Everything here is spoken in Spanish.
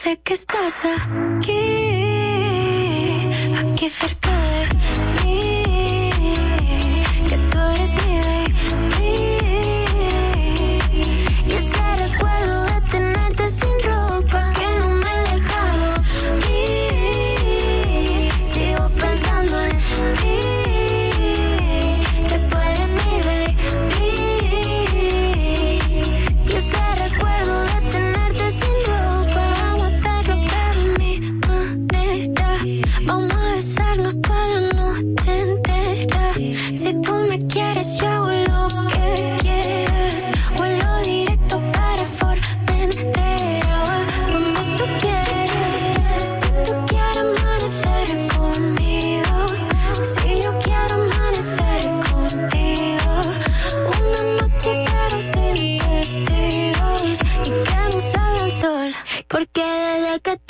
sé que estás aquí cerca de mí, que tú eres mi baby. Y ese recuerdo de tenerte sin ropa que no me he dejado ir. Sigo pensando en ti, que tú eres mi baby. Y ese recuerdo de tenerte sin ropa, vamos a hacerlo pero a mi manera. Vamos a besarnos toda la noche entera. Si tú me quieres, yo hago lo que quieras. Vuelo directo para Formentera. Donde tú quieras amanecer conmigo. Si yo quiero amanecer contigo. Una noche pero sin testigos. Y que no salga el sol, porque desde que